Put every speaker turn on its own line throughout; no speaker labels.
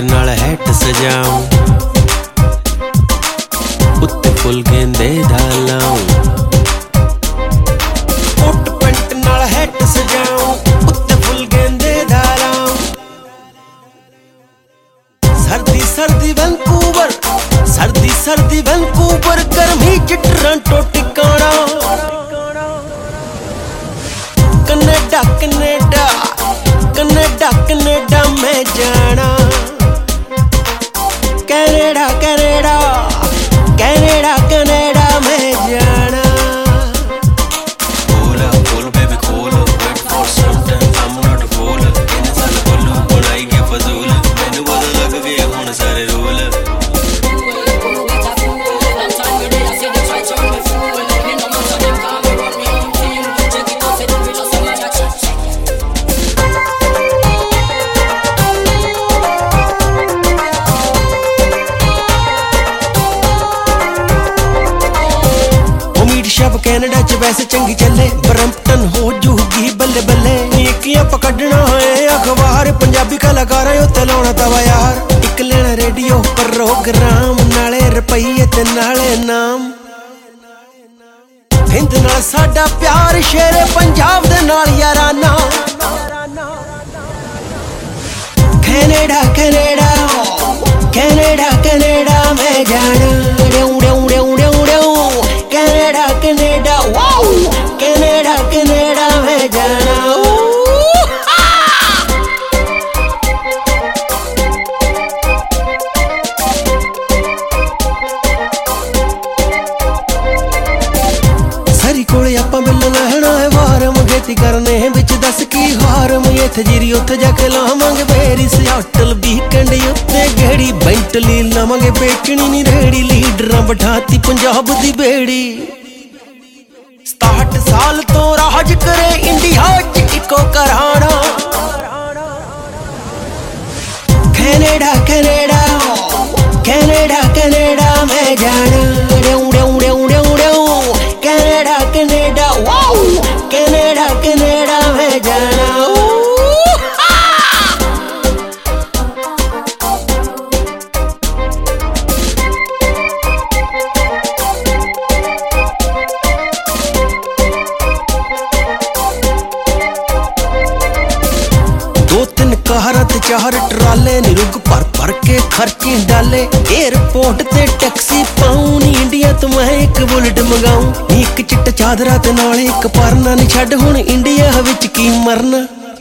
नाल हैट सजाऊं, उत्ते फुल गेंदे दा लाऊं। कोट पैंट नाल हैट सजाऊं, उत्ते फुल गेंदे दा लाऊं। सर्दी सर्दी वैंकूवर, सर्दी सर्दी वैंकूवर, गर्मी च टोरंटो टिकाणा। कनेडा कनेडा कनेडा कनेडा मैं जाना। कनेडा कनेडा कनेडा कनेडा मैं जाना। Cola, cool baby cool, wait for some time, I'm not a fool। इन साल बोलू बनाई के फजूल, मैनू पता लग गए हुण सारे रूल। शब कैनेडा च वैसे चंगी चले, ब्रैम्पटन हो जूगी बल्ले बल्ले। नीकियां पकड़ना है अखबार, पंजाबी कलाकार उत्ते लाउणा तवा यार। इक लेना रेडियो प्रोग्राम, नाले रुपये ते नाले नाम। हिंद नाल साडा प्यार, शेरे पंजाब दे नाल याराना। कैनेडा कैनेडा कैनेडा कैनेडा मैं जाना। Canada Canada wow, Canada Canada मैं जाना। सारी कोले आपां बिल लहना है वारम, खेती करने बिच दस की हारम। इत्थे जीरी उत्थे जाके लावांगे बेरी, सियाटल वीकेंड उत्ते गेड़ी। बेंटली लावांगे बेचनी नी रेड़ी, लीडरां बिठाती पंजाब दी बेड़ी। 67 साल तो राज करे इंडिया च इको घराना। कैनेडा कैनेडा कैनेडा कैनेडा मैं जाना। Canada Canada wow, Canada Canada मैं जाना। कारत चार ट्राले निरुग भर भर के खर्ची डाले। एयरपोर्ट ते टैक्सी पाऊं नी, इंडिया तो मैं एक बुलेट मंगाऊं। एक चिट्टा चादरा ते नाल एक परना, नी छड्ड हुण इंडिया विच की मरना।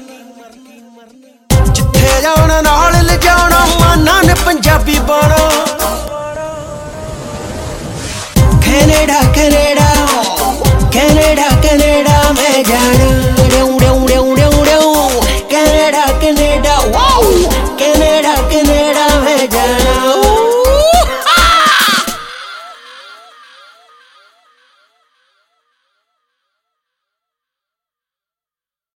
जिथे जाना नाल ले जाना, माना ने पंजाबी बाणा। Canada Canada